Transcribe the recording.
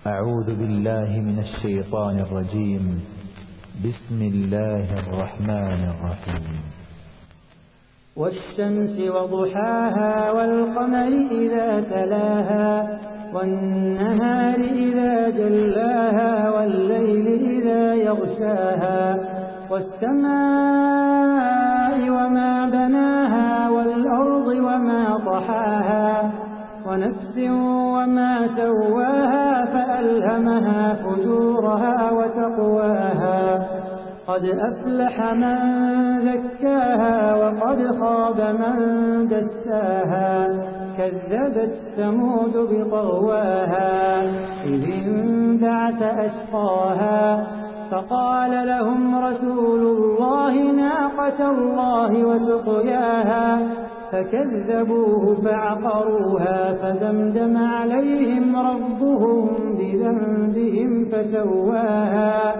أعوذ بالله من الشيطان الرجيم. بسم الله الرحمن الرحيم. والشمس وضحاها والقمر إذا تلاها والنهار إذا جلاها والليل إذا يغشاها والسماء وما بناها والأرض وما طحاها ونفس وما سواها فألهمها فجورها وتقواها قد أفلح من زكاها وقد خاب من دساها كذبت ثمود بطغواها إذ انبعث أشقاها فقال لهم رسول الله ناقة الله وسقياها فكذبوه فعقروها فدمدم عليهم ربهم بذنبهم فسواها